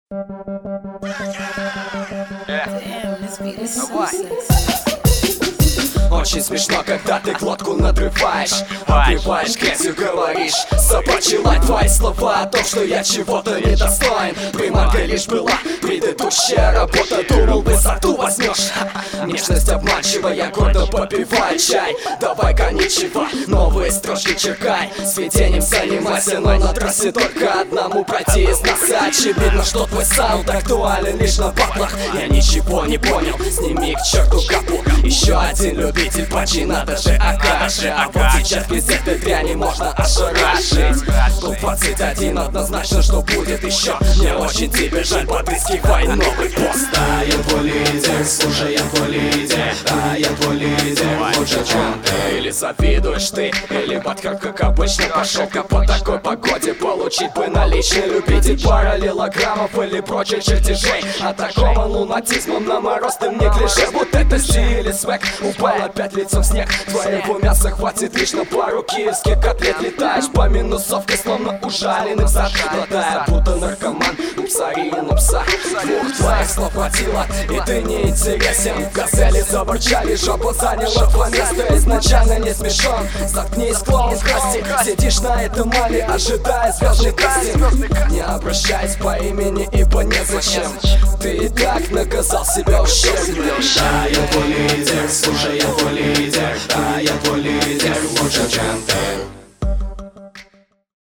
Damn, this beat is so sexy. Очень смешно, когда ты глотку надрываешь, обливаешь грязью, говоришь собачий лай. Твои слова о том, что я чего-то недостоин. Приманкой лишь была предыдущая работа. Думал, высоту возьмешь. Нежность обманчивая, гордо попивай чай. Давай-ка ничего, новые строчки черкай. Сведением занимайся, но на трассе только одному пройти из носа. Очевидно, что твой саунд актуален лишь на батлах. Я ничего не понял, сними к черту капу. Еще один любитель пачи, надо же Акаши. А вот сейчас без этой дряни можно ошарашить. Был 21, однозначно, что будет еще. Мне очень тебе жаль, подыскивай новый пост. Да, я твой лидер, слушай, я твой лидер. Да, я твой лидер, лучше, чем ты. Или завидуешь ты, или баткар, как обычно, пошел-ка по такой погоде. Получить бы наличный любитель параллелограммов или прочих чертежей. Атакован лунатизмом на мороз, ты мне клише. Вот это стиль и свек, упал опять лицом в снег. Твоего мяса хватит лишь на пару киевских котлет. Летаешь по минусовке, словно ужаленный зад, глотая, будто наркоман. Упсарин, упса, двух твоих слов хватило, и ты не интересен. В газели заворчали, жопу заняла твое место. Изначально не смешон, заткнись, клоун в красти. Сидишь на этом мале, ожидая звездный кастинг. Не обращаясь по имени, ибо незачем. Ты и так наказал себя ущербно. Да, я твой лидер, слушай, я твой лидер. Да, я твой лидер, лучше, чем ты.